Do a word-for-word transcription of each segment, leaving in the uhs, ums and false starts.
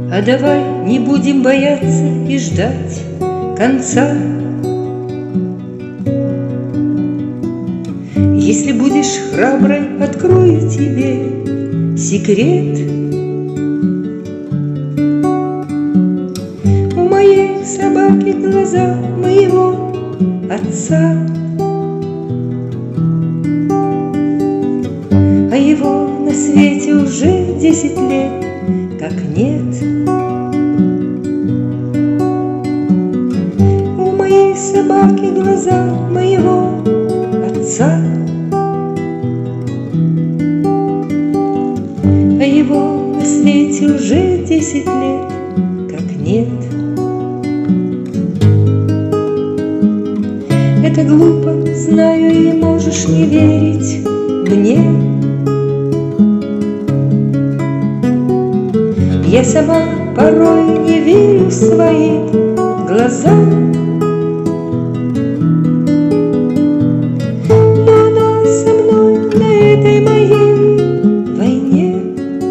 А давай не будем бояться и ждать конца. Если будешь храброй, открою тебе секрет. У моей собаки глаза моего отца, а его на свете уже десять лет как нет. У моей собаки глаза моего отца, а его на свете уже десять лет как нет. Это глупо, знаю, и можешь не верить мне. Я сама порой не верю своим глазам. Но она со мной на этой моей войне,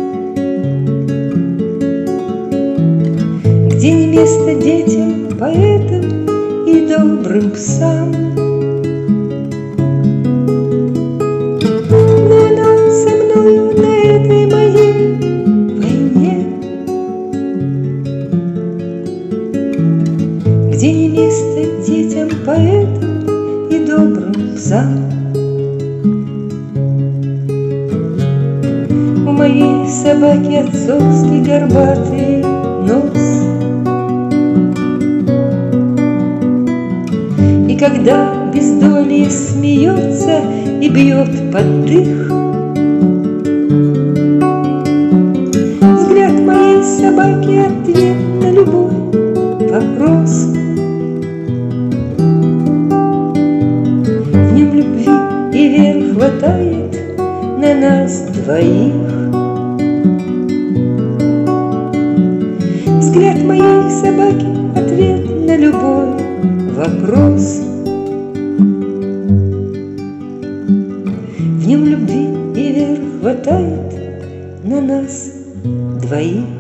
где не место детям, поэтам и добрым псам. Но она со мною на этой моей войне, где не место детям, поэтам и добрым псам. У моей собаки отцовский горбатый нос, и когда бездолье смеется и бьет под дых, взгляд моей собаки — ответ на любой вопрос. В нем любви и веры хватает на нас двоих. Взгляд моей собаки — ответ на любой вопрос. В нем любви и веры хватает на нас двоих.